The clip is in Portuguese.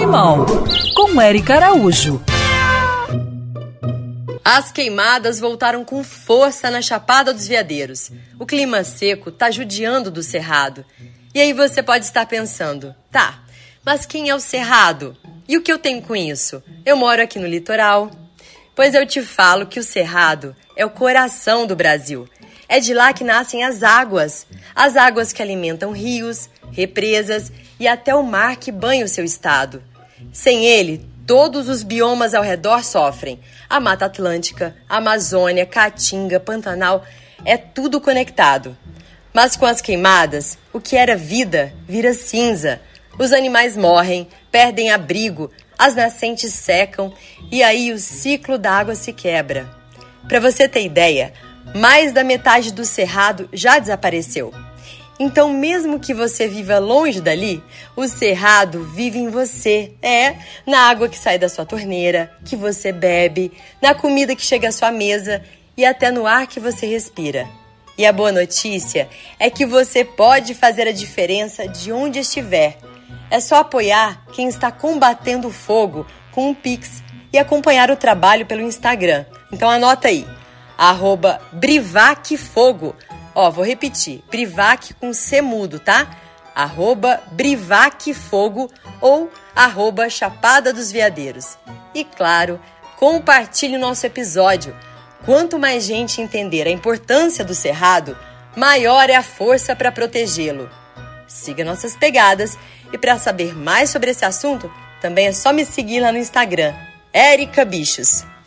Limão, com Érica Araújo. As queimadas voltaram com força na Chapada dos Veadeiros. O clima seco tá judiando do Cerrado. E aí você pode estar pensando, tá, mas quem é o Cerrado? E o que eu tenho com isso? Eu moro aqui no litoral. Pois eu te falo que o Cerrado é o coração do Brasil. É de lá que nascem as águas que alimentam rios, represas e até o mar que banha o seu estado. Sem ele, todos os biomas ao redor sofrem. A Mata Atlântica, a Amazônia, Caatinga, Pantanal, é tudo conectado. Mas com as queimadas, o que era vida vira cinza. Os animais morrem, perdem abrigo, as nascentes secam e aí o ciclo da água se quebra. Para você ter ideia, mais da metade do Cerrado já desapareceu. Então, mesmo que você viva longe dali, o Cerrado vive em você. Na água que sai da sua torneira, que você bebe, na comida que chega à sua mesa e até no ar que você respira. E a boa notícia é que você pode fazer a diferença de onde estiver. É só apoiar quem está combatendo o fogo com um Pix e acompanhar o trabalho pelo Instagram. Então anota aí, @brivacfogo. Vou repetir, Brivac com C mudo, tá? @brivacfogo ou @Chapada dos Veadeiros. E claro, compartilhe o nosso episódio. Quanto mais gente entender a importância do Cerrado, maior é a força para protegê-lo. Siga nossas pegadas e para saber mais sobre esse assunto, também é só me seguir lá no Instagram, Érica Bichos.